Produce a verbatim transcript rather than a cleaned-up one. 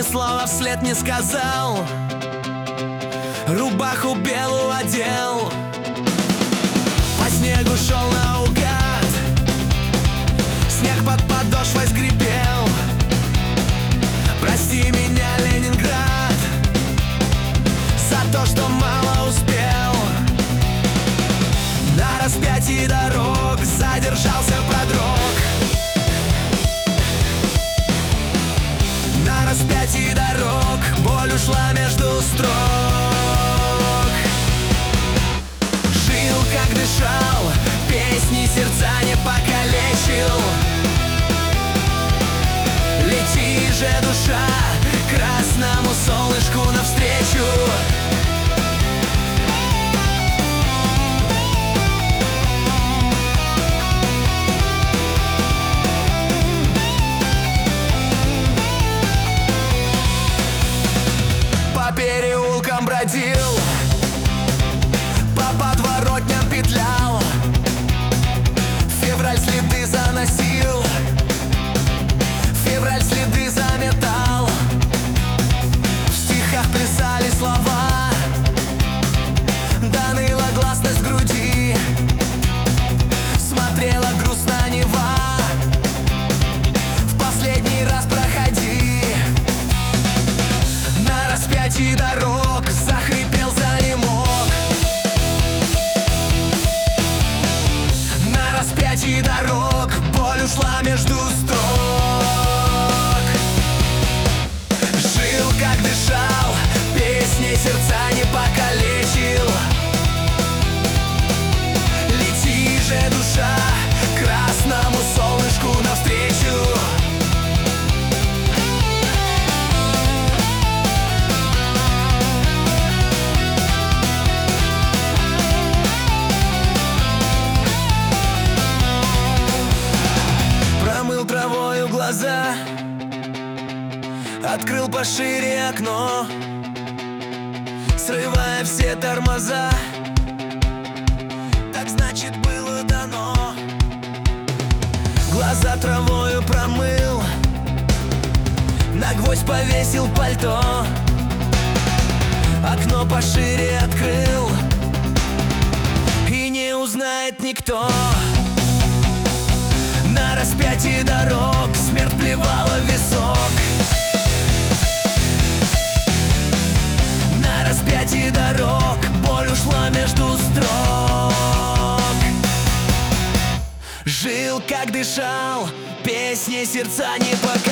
слова вслед не сказал, рубаху белую одел, по снегу шел наугад, снег под подошвой скрипел. Прости меня, Ленинград, за то, что мало успел. На распятии дорог задержался продрог. На распятии дорог боль ушла между строк. Жил, как дышал, песни сердца не покалечил. Лети же, душа, красному солнышку навстречу. По переулкам бродил, по подворотням петлял, февраль следы заносил, февраль следы заметал. В стихах плясали слова, да ныла гласность груди. Смотрела грустно Нева, в последний раз проходи. На распятии дорог захрипел, занемог. На распятии дорог боль ушла между строк. Жил, как дышал, песней сердца не покалечил. Лети же, душа, красному солнышку навстречу. Промыл травою глаза, открыл пошире окно, срывая все тормоза. Так значит было дано. Глаза травою промыл, на гвоздь повесил пальто, окно пошире открыл, и не узнает никто. На распятии дорог смерть плевала в висок. На распятии дорог боль ушла между строк. Жил, как дышал, песни сердца не покалечил.